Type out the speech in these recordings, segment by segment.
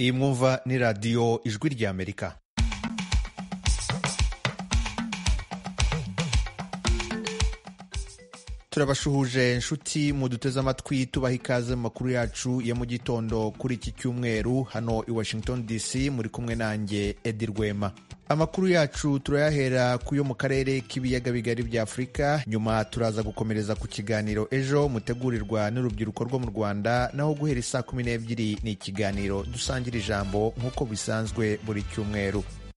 iyi mwumva ni radiyo ijwi ry'Amerika. turabashuhuje inshuti muduteze amatwi tubaha ikaze mu makuru yacu ya mu gitondo kuri iki cyumweru hano i Washington DC, muri kumwe nanjye Edi Rwema. Amakuru yacu turayahera ku yo mu karere k'ibiyaga bigari bya Afurika, nyuma turaza gukomereza ku kiganiro ejo mutegurirwa n'urubyiruko rwo mu Rwanda, naho guhera isaa 12 ni ikiganiro dusangira ijambo nk'uko bisanzwe buri cyumweru.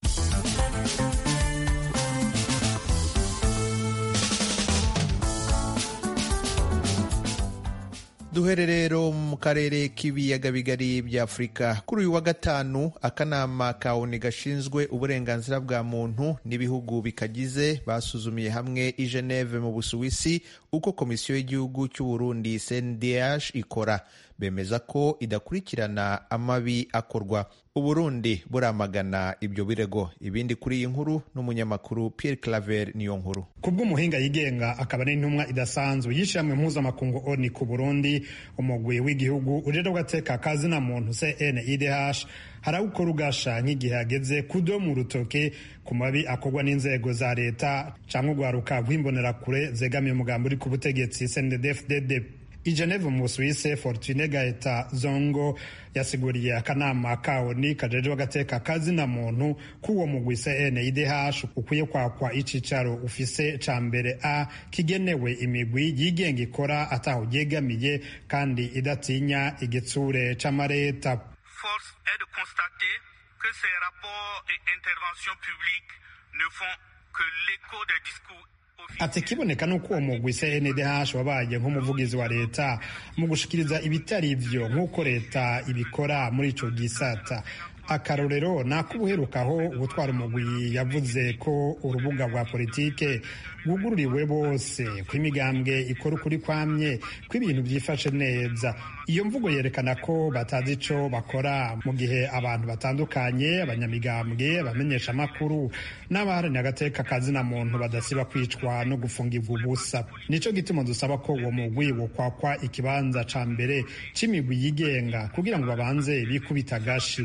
Duhere rero mu karere k'ibiyaga bigari bya Afurika. Kuri uyu wa gatanu, akanama ka ONU gashinzwe uburenganzira bwa muntu n'ibihugu bikagize basuzumiye hamwe i Geneve mu Busuwisi uko komisiyo y'igihugu cy'u Burundi CNDH ikora. Bemeza ko idakurikirana amabi akorwa. Uburundi buramagana ibyo birego. Ibindi kuri iyi nkuru n'umunyamakuru Pierre Claver niyo nkuru. Kubw'umuhinga yigenga akaba n'intumwa idasanzwe y'ishyirahamwe mpuzamakungu ONU ku Burundi, umugwi w'igihugu ujejwe guteka kazina muntu CNIDH harawukora ugasha nk'igihe hageze kudomu urutoke ku mabi akorwa n'inzego za leta canke urwaruka rw'imbonerakure zegamiye umugambi uri ku butegetsi CNDD-FDD. I Geneve mu Busuwisi, Fortune Gaeta Zongo yasiguriye akanama ka ONU kajejwe agateka kazina muntu k'uwo mugwi CNIDH ukwiye kwakwa icicaro ufise ca mbere a kigenewe imigwi yigenga ikora ataho yegamiye kandi idatinya igitsure c'amareta. Force est de constater que ces rapports et interventions publiques ne font que l'écho des discours. Ati kiboneka nuko uwo mugwi CNDH wabaye nk'umuvugizi wa leta mu gushikiriza ibitari ivyo nk'uko leta ibikora muri ico gisata. Akarorero nakubuherukaho ubutwara umugwi yavuze ko urubuga rwa politike rwugururiwe bose, ko imigambwe ikora ukuri kwamye, ko ibintu byifashe neza. Iyo mvugo yerekana ko batazi ico bakora, mu gihe abantu batandukanye, abanyamigambwe, abamenyesha amakuru n'abaharanira agateka kazina muntu badasiba kwicwa no gufungirwa ubusa. Nico gituma dusaba ko uwo mugwi wokwakwa ikibanza ca mbere c'imigwi yigenga kugira ngo babanze bikubita gashi.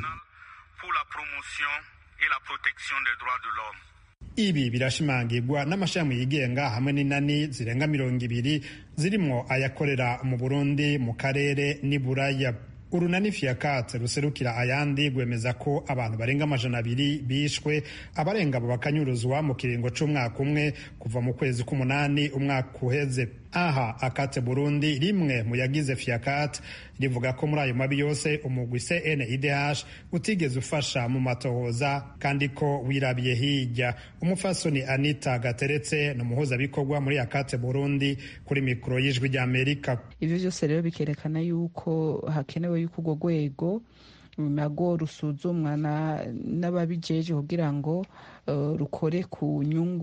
La promotion et la protection des droits de l'homme. Ibi birashimangirwa n'amashami yigenga hamwe n'inani zirenga 200 zirimwo ayakorera mu Burundi, mu karere n'i Buraya. Urunani Fiakat ruserukira ayandi rwemeza ko abantu barenga 200 bishwe, abarenga abo bakanyuruzwa mu kiringo c'umwaka umwe kuva mu kwezi k'umunani umwaka uheze. Aha Akate Burundi, rimwe mu yagize Fiakat, rivuga ko muri ayo mabi yose umugwi CNIDH utigeze ufasha mu matohoza kandi ko wirabiye hirya. Umufasoni Anita Gateretse n'umuhuza bikorwa muri Akate Burundi kuri mikoro y'ijwi ry'Amerika. Ivyo byose rero bikerekana yuko hakenewe yuko urwo rwego nago rusuzumwa n'ababijeje kugira ngo rukore ku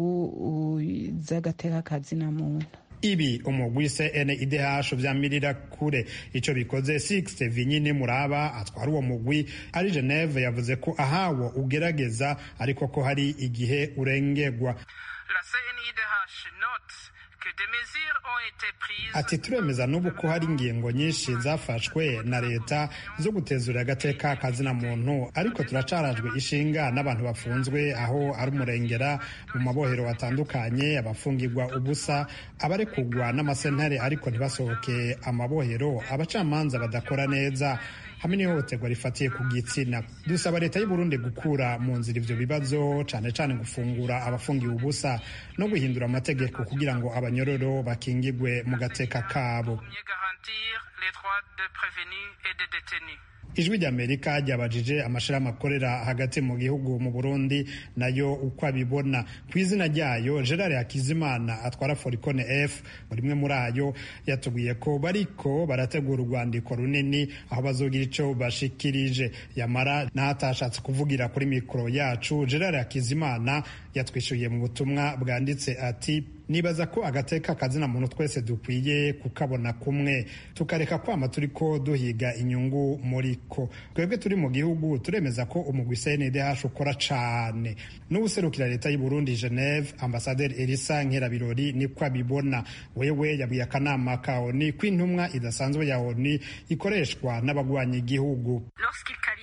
nyungu z'agateka kazina muntu. Ibi umugwi CNIDH vyamirira kure. Ico bikoze Sixte Vinyine Muraba atwara uwo mugwi ari Geneve yavuze ko ahawo ugerageza ariko ko hari igihe urengerwa. La CNIDH note que des mesures ont été prises. Ati turemeza n'ubu ko hari ingingo nyinshi zafashwe na leta zo gutezura agateka kazina muntu, ariko turacarajwe ishinga n'abantu bafunzwe aho ari umurengera mu mabohero atandukanye, abafungirwa ubusa, abarekugwa n'amasentare ariko ntibasohoke amabohero, abacamanza badakora neza hamwe n'ihohoterwa rifatiye ku gitsina. Dusaba leta y'u Burundi gukura mu nzira ivyo bibazo, cane cane gufungura abafungiwe ubusa no guhindura amategeko kugira ngo abanyororo bakingirwe mu gateka kabo. Ijwi ry'Amerika ryabajije amashirahamwe akorera hagati mu gihugu mu Burundi nayo uko abibona. Ku izina ryayo Gerard Hakizimana atwara Foricone F, rimwe muri ayo, yatubwiye ko bariko barategura urwandiko runini aho bazogira ico bashikirije. Yamara n'ahatashatse kuvugira kuri mikoro yacu, Gerard Hakizimana yatwishuye mu butumwa bwanditse ati: nibaza ko agateka kazina muntu twese dukwiye kukabona kumwe, tukareka kwama turiko duhiga inyungu muriko. Twebwe turi mu gihugu turemeza ko umugwi CNDH ukora cane. N'ubuserukira leta y'u Burundi Geneve, Ambassadeur Elisa Nkerabirori niko abibona. Wewe yabwiye akanama ka ONU ko intumwa idasanzwe ya ONU ikoreshwa n'abagwanya igihugu. Lorsqu'il qualifie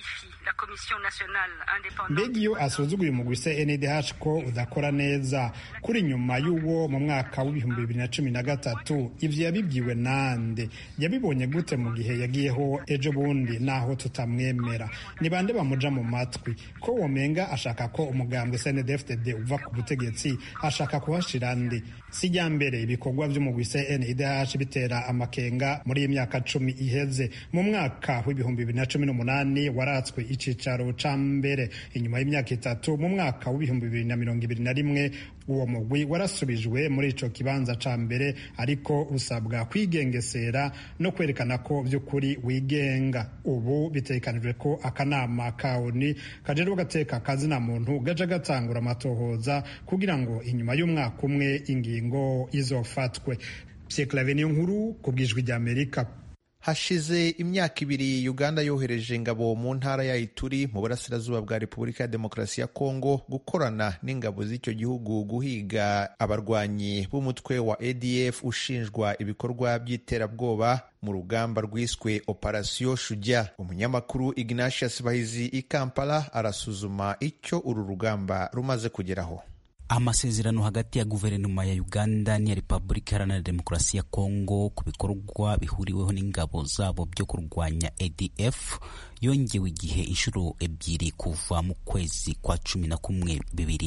mbega iyo asuzuguye umugwi CNDH ko udakora neza kuri nyuma y'uwo mu mwaka w'ibihumbi 2013 ivyo yabibwiwe nande? Yabibonye gute mu gihe yagiyeho ejo bundi naho tutamwemera? Ni bande bamuja mu matwi ko womenga ashaka ko umugambwe CNDD-FDD uva ku butegetsi, ashaka kuhashira ndi? Sijya mbere ibikorwa vy'umugwi CNDH bitera amakenga muri iyi myaka 10 iheze. Mu mwaka w'ibihumbi 2018 waratswe icicaro ca mbere, inyuma y'imyaka 3 mu mwaka w'ibihumbi 2021 uwo mugwi warasubijwe muri ico kibanza ca mbere, ariko usabwa kwigengesera no kwerekana ko vy'ukuri wigenga. Ubu bitekanijwe ko akanama ka ONU kajerwa gateka kazina muntu gaja gatangura amatohoza kugira ngo inyuma y'umwaka umwe ingingo izofatwe. Pierre Claver Nkuru ku bw'Ijwi ry'Amerika. Hashize imyaka 2 Uganda yohereje ingabo mu ntara ya Ituri mu burasirazuba bwa Repubulika ya Demokarasi ya Kongo gukorana n'ingabo z'icyo gihugu guhiga abarwanyi b'umutwe wa ADF ushinjwa ibikorwa by'iterabwoba mu rugamba rwiswe Operation Shujaa. Umunyamakuru Ignatius Bahizi i Kampala arasuzuma icyo uru rugamba rumaze kugeraho. Amasezerano hagati ya guverinoma ya Uganda n'iya Repubulika Iharanira Demokarasi ya Kongo ku bikorwa bihuriweho n'ingabo zabo byo kurwanya ADF yongewe igihe inshuro 2 kuva mu kwezi kwa 11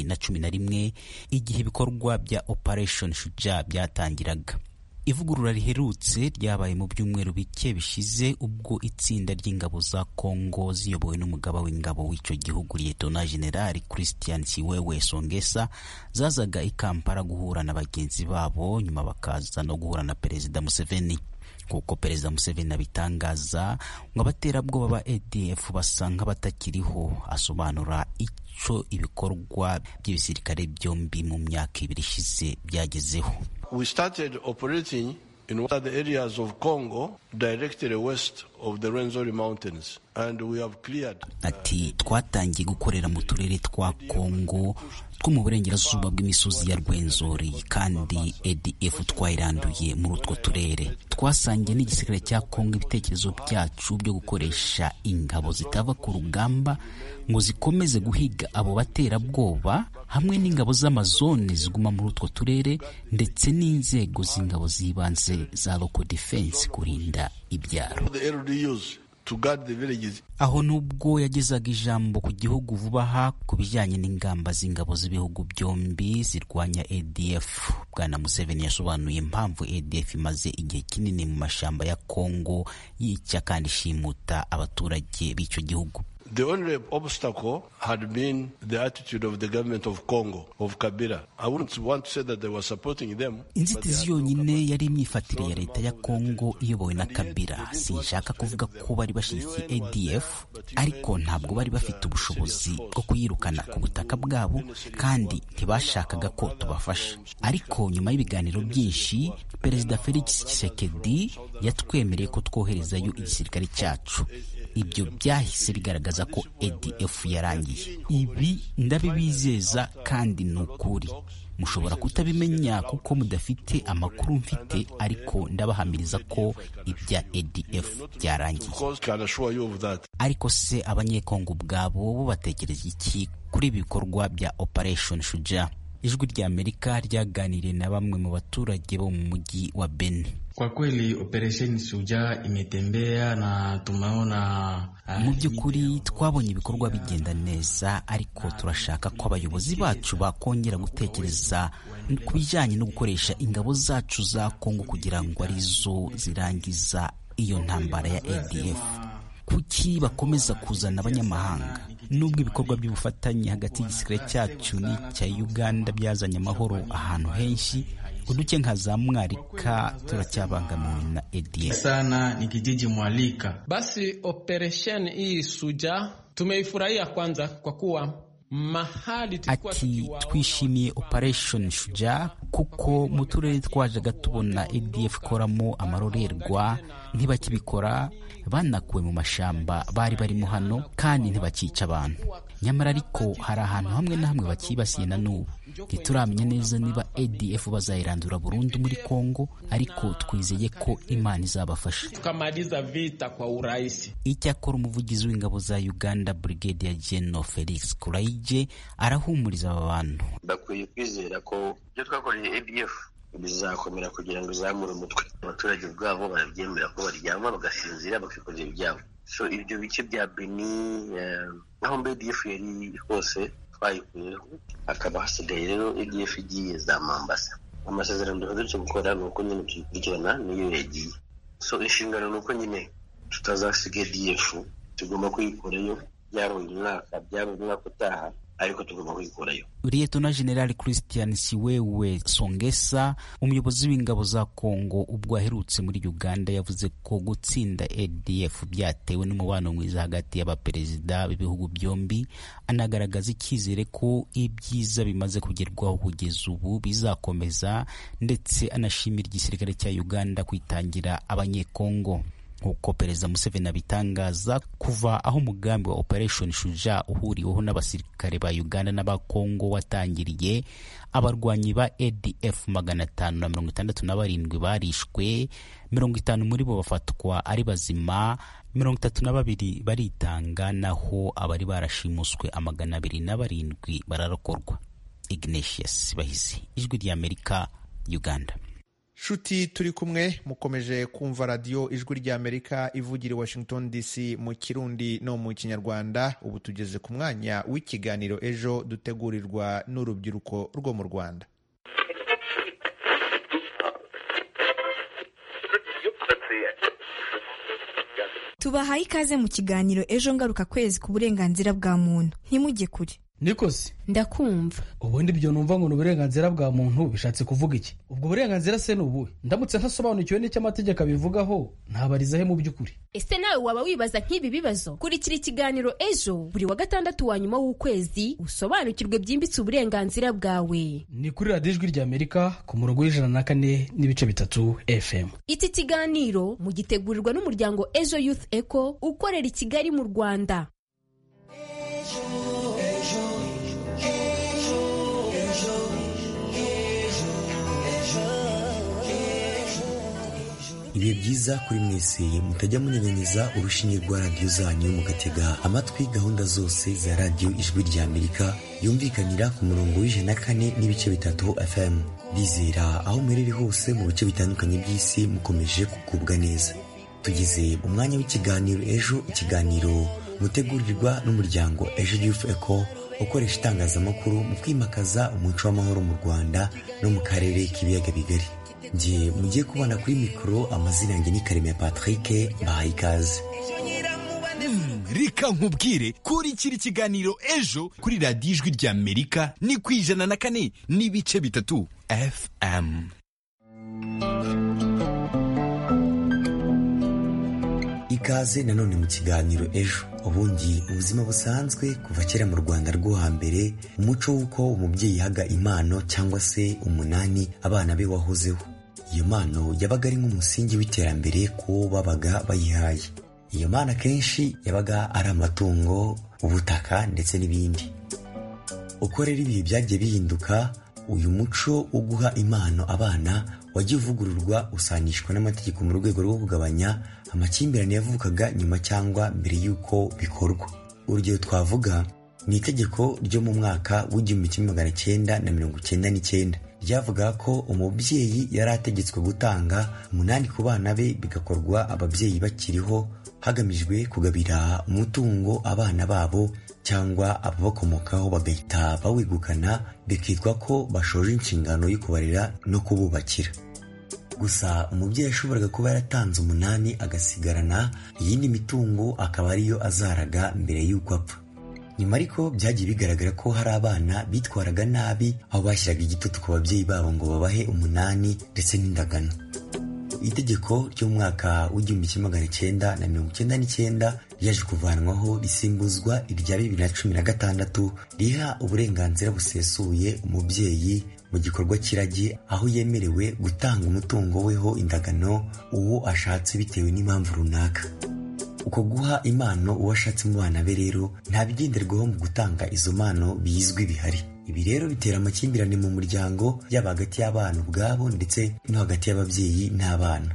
2011 igihe ibikorwa bya Operation Shujaa byatangiraga. Ivugurura riherutse ryabaye mu byumweru bike bishize ubwo itsinda ry'ingabo za Kongo ziyobowe n'umugaba w'ingabo w'icyo gihugu Lieutenant General Christian Siwewe Songesa zazaga i Kampala guhura na bagenzi babo, nyuma bakaza no guhura na Perezida Museveni. Kuko Perezida Museveni abitangaza ngo abaterabwoba ba ADF basanga batakiriho, asobanura ico ibikorwa by'ibisirikare byombi mu myaka 2 ishize byagezeho. We started operating in one of the areas of Congo directly west of the Rwenzori Mountains, and we have cleared. Ati twatangiye gukorera mu turere twa Congo two mu burengerazuba bw'imisozi ya Rwenzori, kandi ADF twayiranduye muri utwo turere. Twasangiye n'igisirikare cya Congo ibitekerezo byacu byo gukoresha ingabo zitava ku rugamba ngo zikomeze guhiga abo baterabwoba, hamwe n'ingabo z'amazone ziguma muri utwo turere ndetse n'inzego z'ingabo zibanze za local defense kurinda ibyaro. Aho nubwo yagezaga ijambo ku gihugu vuba aha ku bijyanye n'ingamba z'ingabo z'ibihugu byombi zirwanya ADF, Bwana Museveni yasobanuye impamvu ADF imaze igihe kinini mu mashamba ya Kongo yica kandi ishimuta abaturage b'icyo gihugu. The only obstacle had been the attitude of the government of Congo, of Kabila. I wouldn't want to say that they were supporting them. Inzitizi yonyine yari imyifatire ya leta ya Kongo iyobowe na Kabila. Sinshaka kuvuga ko bari bashyigikiye ADF, ariko ntabwo bari bafite ubushobozi bwo kuyirukana ku butaka bwabo, kandi ntibashakaga ko tubafasha. Ariko nyuma y'ibiganiro byinshi, Perezida Felix Tshisekedi yatwemereye ko twoherezayo igisirikare cyacu. Ibyo byahise bigaragaza ko ADF yarangiye. Ibi ndabibizeza kandi nukuri. Mushobora kutabimenya kuko mudafite amakuru mfite, ariko ndabahamiriza ko ibya ADF byarangiye. Ariko se abanyekongo ubwabo bo batekereza iki kuri ibikorwa bya Operation Shujaa? Ijwi ry'Amerika ryaganiriye na bamwe mu baturage bo mu mujyi wa Beni. Kwa kweli Operation Shujaa imetembea na tumeona mu by'ukuri twabonye ibikorwa bigenda neza, ariko turashaka ko abayobozi bacu bakongera gutekereza ku bijyanye no gukoresha ingabo zacu za Kongo kugira ngo arizo zirangiza iyo ntambara ya ADF. Kuki bakomeza kuzana abanyamahanga? Nubwo ibikorwa by'ubufatanye hagati y'igisirikare cyacu n'icya Uganda byazanye amahoro ahantu henshi, uduke nka za Mwarika turacyabangamiwe na ADF sana. Ni kijiji Mwalika. Basi operation hii Shujaa tumeifurahia kwanza kwa kuwa mahali ati twishimiye Operation Shujaa kuko mu turere twajaga tubona ADF koramo amarorerwa ntibakibikora, banakuwe mu mashamba bari barimo hano kandi ntibakica abantu. Nyamara ariko hari ahantu hamwe na hamwe bakibasiye na n'ubu. Ntituramenya neza niba ADF bazayirandura burundu muri Kongo, ariko twizeye ko Imana izabafasha tukamaliza vita kwa urahisi. Icyakora umuvugizi w'ingabo za Uganda Brigadier General Felix Kuraije arahumuriza aba bantu. Bakwiye kwizera ko ibyo twakoreye ADF bizakomera kugira ngo izamure umutwe. Abaturage ubwabo barabyemera ko baryama bagasinzira bakikorera ibyabo. So ibyo bice bya Beni aho ADF yari hose twayikuyeho, hakaba hasigaye rero ADF igiye za Mombasa. Amasezerano duherutse gukora ni uko nyine tukurikirana niyo yagiye. So inshingano ni uko nyine tutazasiga ADF, tugomba kuyikorayo byaba uyu mwaka byaba umwaka utaha, ariko tugomba kuyikorayo. Lieutenant General Christian Siwewe Songesa, umuyobozi w'ingabo za Kongo ubwo aherutse muri Uganda, yavuze ko gutsinda ADF byatewe n'umubano mwiza hagati y'abaperezida b'ibihugu byombi. Anagaragaza icyizere ko ibyiza bimaze kugerwaho kugeza ubu bizakomeza, ndetse anashimira igisirikare cya Uganda kwitangira abanyekongo. Nk'uko Perezida Museveni abitangaza, kuva aho umugambi wa Operation Shuja uhuriweho n'abasirikare ba Uganda n'aba Kongo watangiriye, abarwanyi ba ADF 567 barishwe, 50 muri bo bafatwa ari bazima, 32 baritanga, naho abari barashimuswe 207 bararokorwa. Ignatius Bahizi, Ijwi ry'Amerika, Uganda. Shuti turi kumwe, mukomeje kumva radio Ijwi ry'Amerika ivugira i Washington DC mu Kirundi no mu Kinyarwanda. Ubu tugeze ku mwanya w'ikiganiro Ejo dutegurirwa n'urubyiruko rwo mu Rwanda. Tubahaye ikaze mu kiganiro Ejo ngaruka kwezi ku burenganzira bwa muntu. Ntimujye kure. Nikosi, ndakumva. Ubundi byo numva ngo n'uburenganzira bwa muntu bishatse kuvuga iki? Ubwo burenganzira se n'ubuhe? Ndamutse ntasobanukiwe n'icyo amategeko abivugaho, ntabariza he mu by'ukuri? Ese nawe waba wibaza nk'ibi bibazo? Kurikira ikiganiro Ejo buri wa gatandatu wa nyuma w'ukwezi, usobanukirwe byimbitse uburenganzira bwawe. Ni kuri Radio Ijwi ry'Amerika ku murongo w'104.3 FM. Iki kiganiro mugitegurirwa n'umuryango Ejo Youth Echo ukorera i Kigali mu Rwanda. Ibihe byiza kuri mwese, mutajya munyeganyeza urushinge rwa radiyo zanyu, mugatega amatwi gahunda zose za radiyo Ijwi ry'Amerika yumvikanira ku murongo w'104.3 FM. Bizera aho muherereye hose mu bice bitandukanye by'isi mukomeje kugubwa neza. Tugeze umwanya w'ikiganiro Ejo, ikiganiro mutegurirwa n'umuryango Ejo Youth Echo ukoresha itangazamakuru mu kwimakaza umuco w'amahoro mu Rwanda no mu karere k'ibiyaga bigari. Ngiye mugiye kubana kuri mikoro, amazina yanjye ni Karemera Patrick. Bahaye ikaze. Reka nkubwire kuri kiri kiganiro Ejo kuri radiyo Ijwi ry'Amerika ni ku 104.3 FM. Ikaze nanone mu kiganiro Ejo. Ubundi ubuzima busanzwe kuva kera mu Rwanda rwo hambere, umuco w'uko umubyeyi yahaga impano cyangwa se umunani abana be wahozeho. Iyo mpano yabaga ari nk'umusingi w'iterambere ku babaga bayihaye. Iyo mpano kenshi yabaga ari amatungo, ubutaka ndetse n'ibindi. Uko rero ibihe byagiye bihinduka, uyu muco wo guha impano abana wagiye uvugururwa, usanishwa n'amategeko mu rwego rwo kugabanya amakimbirane yavukaga nyuma cyangwa mbere y'uko bikorwa. Urugero twavuga ni itegeko ryo mu mwaka w'1999 ryavuga ko umubyeyi yari ategetswe gutanga 8 ku bana be, bigakorwa ababyeyi bakiriho hagamijwe kugabira umutungo abana babo cyangwa ababakomokaho, bagahita bawegukana, bikitwa ko bashoje inshingano yo kubarera no kububakira. Gusa umubyeyi yashoboraga kuba yaratanze 8 agasigarana iyindi mitungo, akaba ariyo azaraga mbere y'uko apfa. Nyuma ariko byagiye bigaragara ko hari abana bitwaraga nabi, aho bashyiraga igitutu ku babyeyi babo ngo babahe 8 ndetse n'indagano. Itegeko ry'umwaka w'1999 ryaje kuvanwaho risimbuzwa irya 2016 riha uburenganzira busesuye umubyeyi mu gikorwa cy'iragi, aho yemerewe gutanga umutungo weho indagano uwo ashatse bitewe n'impamvu runaka. Uko guha impano uwo ashatse mu bana be rero nta bigenderwaho mu gutanga izo mpano bizwi bihari. Ibi rero bitera amakimbirane mu muryango, yaba hagati y'abana ubwabo ndetse no hagati y'ababyeyi n'abana.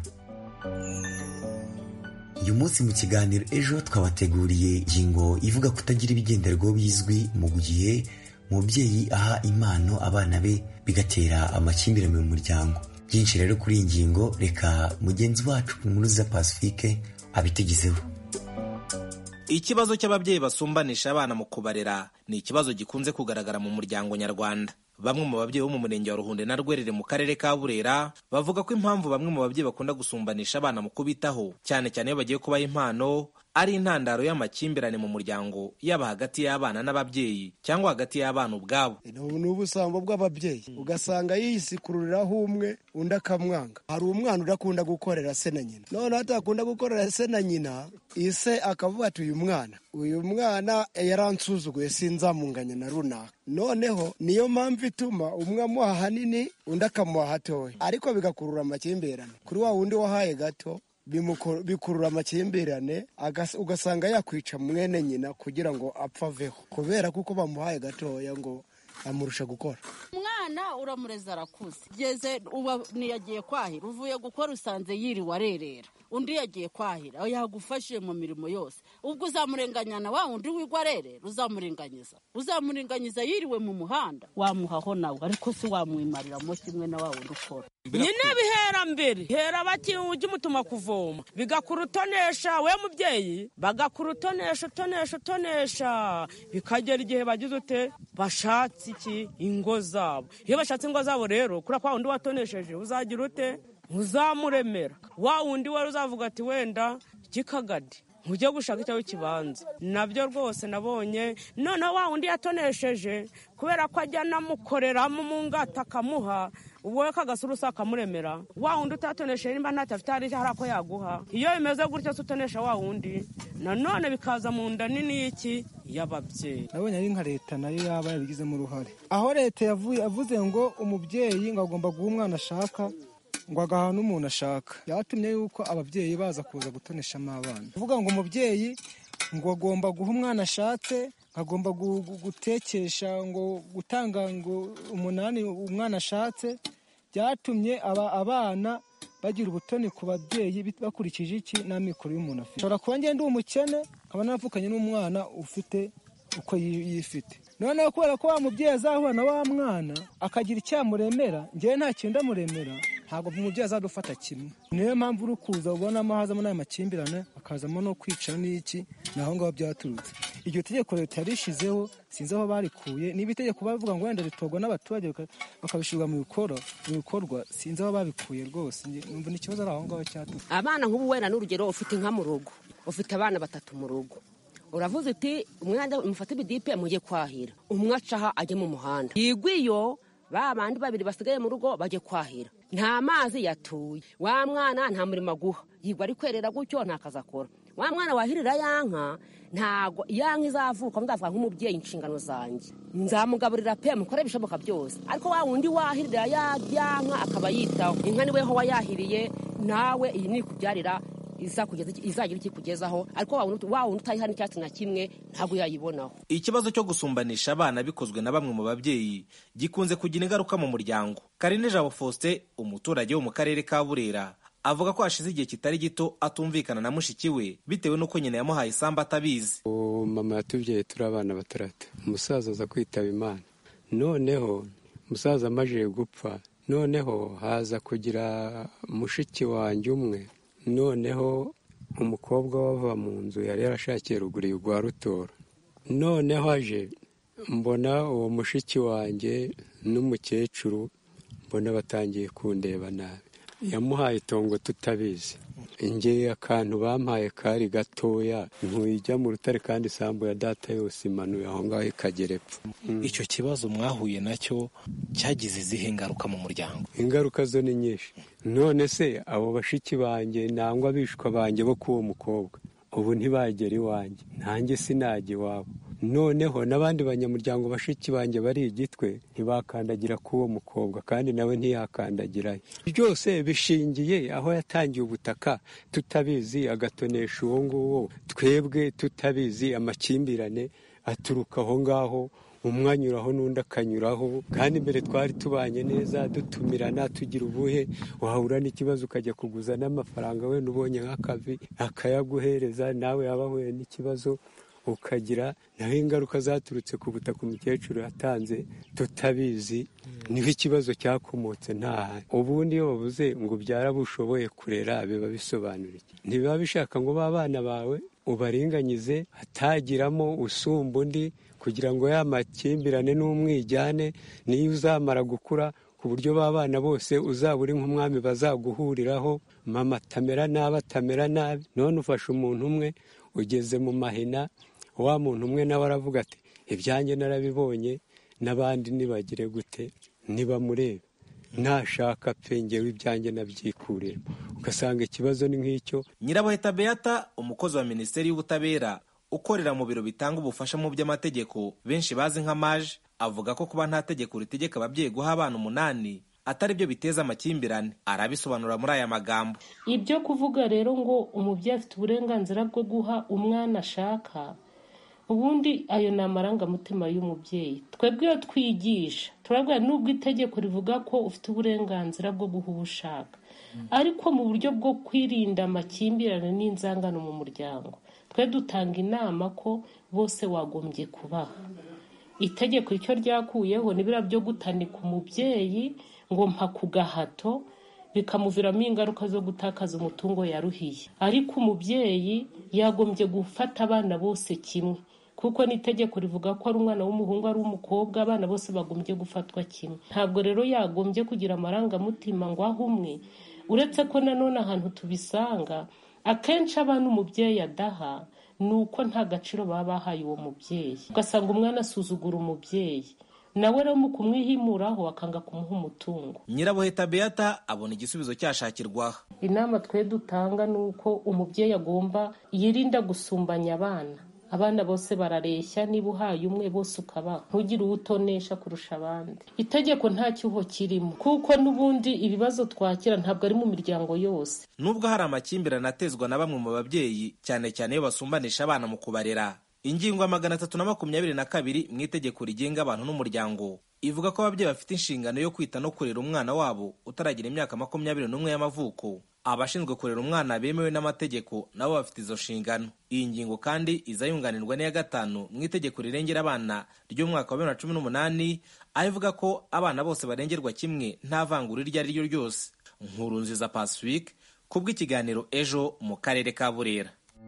Uyu munsi mu kiganiro ejo twabateguriye ingingo ivuga kutagira ibigenderwaho bizwi mu gihe umubyeyi aha impano abana be bigatera amakimbirane mu muryango. Byinshi rero kuri iyi ngingo reka mugenzi wacu Muruza Pacifique abitegezeho. Ikibazo cy'ababyeyi basumbanisha abana mu kubarera ni ikibazo gikunze kugaragara mu muryango nyarwanda. Bamwe mu babyeyi bo mu murenge wa Ruhunde na Rwerere mu karere ka Burera bavuga ko impamvu bamwe mu babyeyi bakunda gusumbanisha abana mu kubitaho, cyane cyane iyo bagiye kubaha impano, ari intandaro y'amakimbirane mu muryango, yaba hagati y'abana n'ababyeyi cyangwa hagati y'abana ubwabo. Ni ubusambo bw'ababyeyi, ugasanga yisikururiraho umwe undi akamwanga. Hari umwana udakunda gukorera se na nyina, none atakunda gukorera se na nyina, ise akavuga ati uyu mwana yaransuzuguye sinzamunganya na runaka. Noneho niyo mpamvu ituma umwe amuha hanini undi akamuha hatoya, ariko bigakurura amakimbirane. Kuri wa wundi wahaye gato bikurura amakimbirane, ugasanga yakwica mwene nyina kugira ngo apfa aveho, kubera kuko bamuhaye gatoya ngo amurusha gukora. Umwana uramureza arakuze, geze niyagiye kwahira, uvuye gukora usanze yiriwe arerera, undi yagiye kwahira, yagufashije mu mirimo yose. Ubwo uzamurenganyana wa undi wigwa arerera, uzamurenganyiza yiriwe mu muhanda, wamuhaho nawe, ariko si wamwimariramo kimwe na wa wundi ukora. Nyine bihera mbere, hera bati ujye umutuma kuvoma, bigakurutonesha we mubyeyi, bagakurutonesha, bikagera igihe bagize ute bashatse iki ingo zabo. Iyo bashatse ingo zabo rero, kuri kwa wundi watonesheje uzagira ute, uzamuremera. Wa wundi wari uzavuga ati wenda gikagadi ujye gushaka icyawe kibanza. Nabyo rwose nabonye, noneho wa wundi yatonesheje kubera ko ajya namukoreramo mu ngata akamuha, ubwo kagasurusa akamuremera. Wa wundi utatonesheje nimba ntafite hari ako yaguha. Iyo bimeze gutyo utonesha wa wundi, nanone bikaza mu nda nini y'iki y'ababyeyi. Nabonye ari nka leta nayo yaba yabigizemo uruhare, aho leta yavuze ngo umubyeyi ngo agomba guha umwana ashaka ngo agaha n'umuntu ashaka. Yatumye yuko ababyeyi baza kuza gutoneshamo abana, uvuga ngo umubyeyi ngo agomba guha umwana ashatse, agomba gutekesha, ngo gutanga ngo 8 umwana ashatse. Byatumye abana bagira ubutoni ku babyeyi bakurikije iki n'amikoro y'umuntu afite. Ushobora kuba ngende umukene nkaba napfukanye n'umwana ufite uko yifite, noneho kubera ko wa mubyeyi azahura na wa mwana akagira icyamuremera, ngewe nta kintu ndamuremera, ntabwo umubyeyi azadufata kimwe. Niyo mpamvu uri kuza ubonamo hazamo n'aya makimbirane, akazamo no kwica n'iki, naho ngaho byaturutse. Iryo tegeko leta yarishizeho sinzi aho barikuye, niba itegeko bavuga ngo wenda ritorwa n'abaturage bakabishyirwa mu bikorwa, sinzi aho babikuye rwose. Numva ni ikibazo ari aho ngaho cyaturutse. Abana nk'ubu wenda n'urugero ufite inka mu rugo, ufite abana 3 mu rugo, uravuze uti umwana mufate ibidipe mujye kwahira, umwe acaha ajye mu muhanda, yigwiyo ba bandi 2 basigaye mu rugo bajye kwahira, nta mazi yatuye, wa mwana nta murimo aguha, yigwa ari kwerera gutyo nta kazi akora. Wa mwana wahirira yanka, ntago yanka izavuka ndavuga nk'umubyeyi inshingano zanjye, nzamugaburira pe mukore bishoboka byose, ariko wa wundi wahirira yanka akaba yitaho inka niwe ho wayahiriye, nawe iyi ni kubyarira izagira iki kugezaho, ariko wa wundi utayiha n'icyatsi na kimwe ntabwo yayibonaho. Ikibazo cyo gusumbanisha abana bikozwe na bamwe mu babyeyi gikunze kugira ingaruka mu muryango. Karine Jabo Faustin, umuturage wo mu karere ka Burera, avuga ko hashize igihe kitari gito atumvikana na mushiki we bitewe n'uko nyina yamuhaye isambu atabizi. Mama yatubyaye turi abana 3, umusaza aza kwitaba Imana, noneho umusaza amaze gupfa, noneho haza kugira mushiki wanjye umwe, noneho umukobwa wava mu nzu yari yarashakiye ruguru y'ugwa Rutoro, noneho aje mbona uwo mushiki wanjye n'umukecuru mbona batangiye kundeba nabi, yamuhaye itongo tutabizi. Ingeye akantu bampaye kari gatoya, ntujya mu rutare kandi isambu ya data yose imanuye aho ngaho ikagera epfo. Icyo kibazo mwahuye nacyo cyagize izihe ingaruka mu muryango? Ingaruka zo ni nyinshi. None se abo bashiki banjye nangwa bishwa banjye bo kuwo mukobwa, ubu ntibagera iwanjye, nanjye sinajya iwabo. Noneho n'abandi banyamuryango bashiki banjye bari igitwe ntibakandagira k'uwo mukobwa kandi nawe ntiyakandagirayo. Byose bishingiye aho yatangiye ubutaka tutabizi, agatonesha uwo nguwo, twebwe tutabizi. Amakimbirane aturuka aho ngaho, umwe anyuraho n'undi akanyuraho, kandi mbere twari tubanye neza dutumirana tugira ubuhe, wahura n'ikibazo ukajya kuguza n'amafaranga, wenda ubonye nk'akavi akayaguhereza, nawe yaba ahuye n'ikibazo ukagira naho ingaruka zaturutse ku butaka umukecuru yatanze tutabizi, niho ikibazo cyakomotse. Nta ubundi iyo bavuze ngo byarabushoboye kurera biba bisobanura iki? Ntibiba bishaka ngo b'abana bawe ubaringanyize hatagiramo usumba undi, kugira ngo ya makimbirane n'umwijyane niyo uzamara gukura ku buryo b'abana bose uzaba uri nk'umwami bazaguhuriraho, mama atamera nabi atamera nabi. None ufashe umuntu umwe ugeze mu mahina, wa muntu umwe nawe aravuga ati ibyanjye narabibonye, n'abandi nibagire gute nibamurebe, nashaka pe njyewe ibyanjye nabyikuremo. Ugasanga ikibazo ni nk'icyo. Nyirabuheta Beata, umukozi wa Minisiteri y'Ubutabera ukorera mu biro bitanga ubufasha mu by'amategeko benshi bazi nka MAJ, avuga ko kuba nta tegeko ritegeka ababyeyi guha abana 8 atari byo biteza amakimbirane. Arabisobanura muri aya magambo. Ibyo kuvuga rero ngo umubyeyi afite uburenganzira bwo guha umwana ashaka, ubundi ayo ni amarangamutima y'umubyeyi. Twebwe iyo twigisha turabwira nubwo itegeko rivuga ko ufite uburenganzira bwo guha ubushaka, ariko mu buryo bwo kwirinda amakimbirane n'inzangano mu muryango, twe dutanga inama ko bose wagombye kubaha. Itegeko icyo ryakuyeho nibira byo gutanika umubyeyi ngo mpa ku gahato, bikamuviramo ingaruka zo gutakaza umutungo yaruhiye. Ariko umubyeyi yagombye gufata abana bose kimwe, kuko n'itegeko rivuga ko ari umwana w'umuhungu ari umukobwa, abana bose bagombye gufatwa kimwe. Ntabwo rero yagombye kugira amarangamutima ngo aho umwe, uretse ko nanone ahantu tubisanga akenshi abana umubyeyi adaha nuko nta gaciro baba bahaye uwo mubyeyi, ugasanga umwana asuzugura umubyeyi, nawe rero mu kumwihimuraho akanga kumuha umutungo. Nyirabuheta Beata abona igisubizo cyashakirwaho. Inama twe dutanga nuko umubyeyi agomba yirinda gusumbanya abana. Abana bose barareshya, niba uhaye umwe bose ukabaha, ntugire uwutonesha kurusha abandi. Itegeko nta cyuho kirimo, kuko n'ubundi ibibazo twakira ntabwo ari mu miryango yose. Nubwo hari amakimbirane atezwa na bamwe mu babyeyi, cyane cyane iyo basumbanisha abana mu kubarera, ingingo ya 322 mu itegeko rigenga abantu n'umuryango ivuga ko ababyeyi bafite inshingano yo kwita no kurera umwana wabo utaragira imyaka 21 y'amavuko. Abashinzwe kurera umwana bemewe n'amategeko nabo bafite izo nshingano. Iyi ngingo kandi izayunganirwa n'iya 5 mu itegeko rirengera abana ry'umwaka wa 2018, ayivuga ko abana bose barengerwa kimwe nta vangura iryo ari ryo ryose. Nkurunziza Pacifique kubw'ikiganiro Ejo mu karere ka Burera.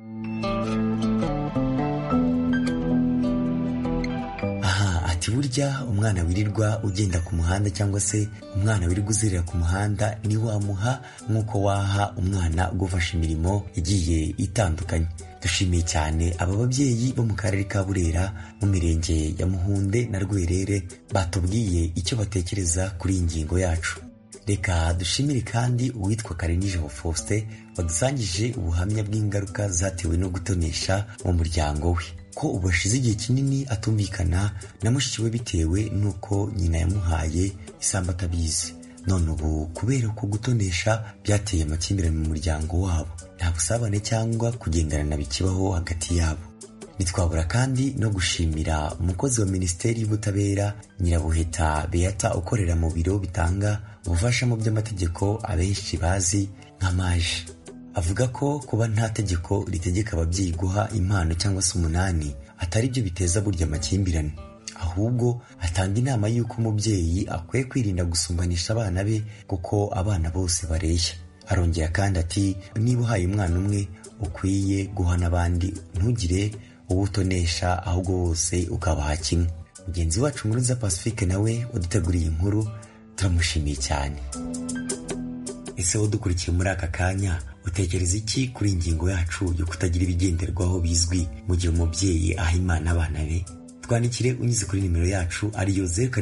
Burya umwana wirirwa ugenda ku muhanda cyangwa se umwana wirirwa uzerera ku muhanda ni wamuha nk'uko waha umwana gufasha imirimo igiye itandukanye. Dushimiye cyane aba babyeyi bo mu karere ka Burera mu mirenge ya Muhunde na Rwerere batubwiye icyo batekereza kuri iyi ngingo yacu. Reka dushimire kandi uwitwa Karenije Faustin wadusangije ubuhamya bw'ingaruka zatewe no gutonesha mu muryango we, ko ubashize igihe kinini atumvikana na mushiki we bitewe nuko nyina yamuhaye isambu atabizi. None ubu kubera ko gutonesha byateye amakimbirane mu muryango wabo, nta busabane cyangwa kugenderana bikibaho hagati yabo. Nitwabura kandi no gushimira umukozi wa Minisiteri y'Ubutabera Nyirabuheta Beata ukorera mu biro bitanga ubufasha mu by'amategeko abenshi bazi nka MAJ. Avuga ko kuba nta tegeko ritegeka ababyeyi guha impano cyangwa se 8 atari byo biteza burya amakimbirane, ahubwo atanga inama y'uko umubyeyi akwiye kwirinda gusumbanisha abana be kuko abana bose bareshya. Arongera kandi ati niba uhaye umwana umwe ukwiye guha n'abandi, ntugire ubutonesha ahubwo bose ukabaha kimwe. Mugenzi wacu Nkurunziza Pacifique nawe waduteguriye inkuru turamushimiye cyane. Ese udukurikiye muri aka kanya utekereza iki kuri ingingo yacu yo kutagira ibigenderwaho bizwi mu gihe umubyeyi aha imana abana be? twandikire unyuze kuri nimero yacu ariyo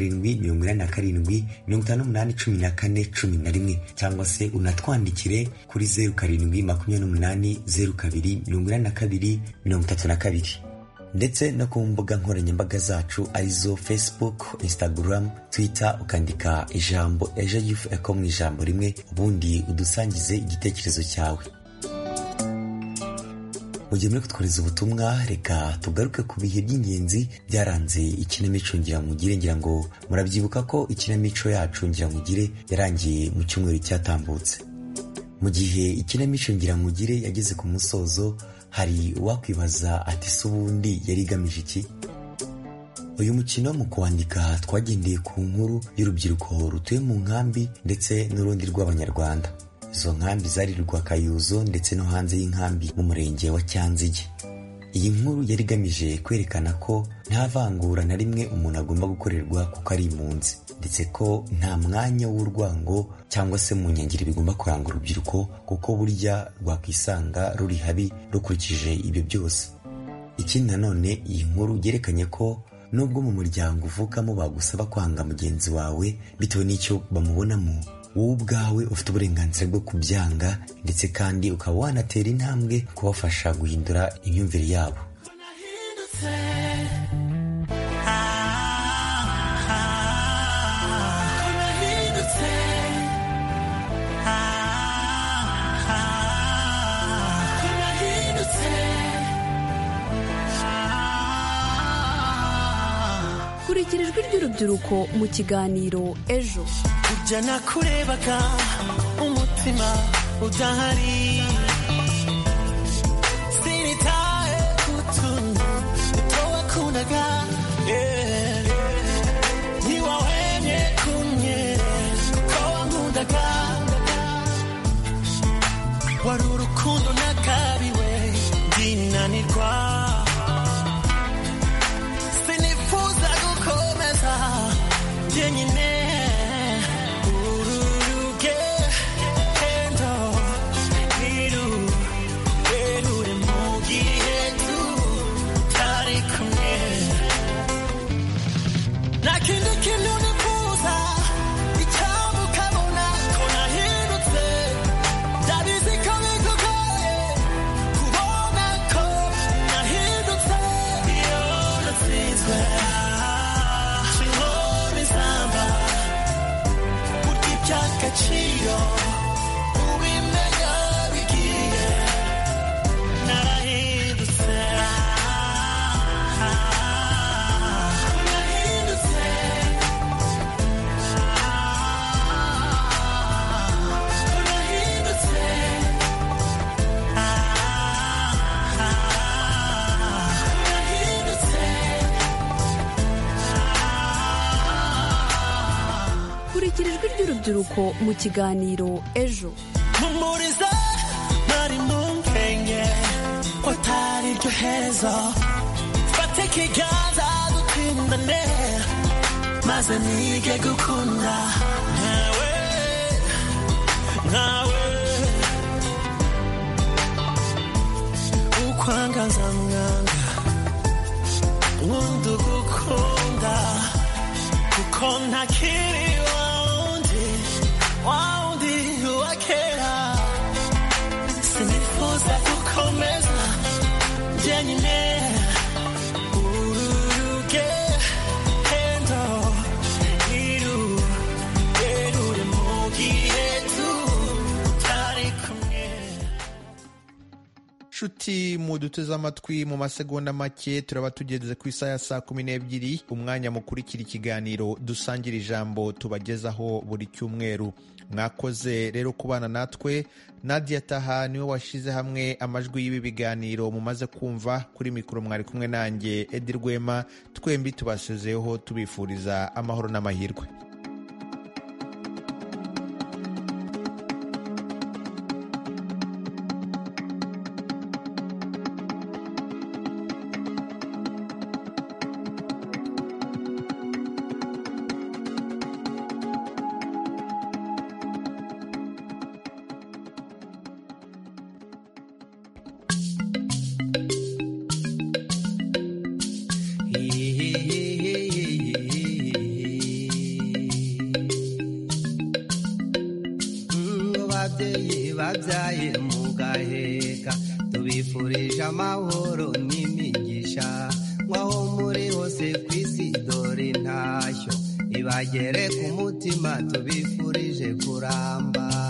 0787581411 cyangwa se unatwandikire kuri 0728024232 ndetse no ku mbuga nkoranyambaga zacu arizo Facebook, Instagram, Twitter ukandika ijambo Ejo Youth Echo mu ijambo rimwe ubundi udusangize igitekerezo cyawe. Mu gihe muri kutwohereza ubutumwa reka tugaruke ku bihe by'ingenzi byaranze ikinamico Ngiramugire. ngira ngo murabyibuka ko ikinamico yacu Ngiramugire yarangiye mu cyumweru cyatambutse. Mu gihe ikinamico Ngiramugire yageze ku musozo hari uwakwibaza ati se ubundi yari igamije iki? Uyu mukino mu kuwandika twagendeye ku nkuru y'urubyiruko rutuye mu nkambi ndetse n'urundi rw'abanyarwanda. Izo nkambi zari Rwakayuzo ndetse no hanze y'inkambi mu murenge wa Cyanzige. Iyi nkuru yari igamije kwerekana ko nta vangura na rimwe umuntu agomba gukorerwa kuko ari impunzi, ndetse ko nta mwanya w'urwango cyangwa se mu nyangire bigomba kuranga urubyiruko kuko burya rwakwisanga ruri habi rukurikije ibyo byose. Ikindi nanone iyi nkuru yerekanye ko nubwo mu muryango uvukamo bagusaba kwanga mugenzi wawe bitewe n'icyo bamubonamo, wowe ubwawe ufite uburenganzira bwo kubyanga ndetse kandi ukaba wanatera intambwe kubafasha guhindura imyumvire yabo. kurikira ijwi ry'urubyiruko mu kiganiro Ejo. Ujya nakurebaga umutima udahari, sinitaye kutuntu utowakundaga, ntiwahwemye kumye ko wankundaga. Wari urukundo nakabiwe ndinanirwa, sinifuza gukomeza jyenyine. ry'urubyiruko mu kiganiro Ejo. Mumuriza nari munkenge ko atari ryo herezo, fate ikiganza dutindane maze nige gukunda nkawe ukwangaza mwanga wundi ugukunda kuko ntakiri waundi wakera, sinifuza gukomeza jyenyine ururuge hendo irure mu gihe tutari kumwe. Shuti muduteze amatwi, mu masegonda make turaba tugeze ku isaha ya saa 12, umwanya mukurikira ikiganiro dusangira ijambo tubagezaho buri cyumweru. Mwakoze rero kubana natwe. Nadia Taha niwe washize hamwe amajwi y'ibi biganiro mumaze kumva. Kuri mikoro mwari kumwe nanjye Edi Rwema, twembi tubasizeho tubifuriza amahoro n'amahirwe. n'ababyeyi babyaye mu gaheka tubifurije amahoro n'imigisha nk'aho muri hose ku isi dore intashyo ibagere ku mutima tubifurije kuramba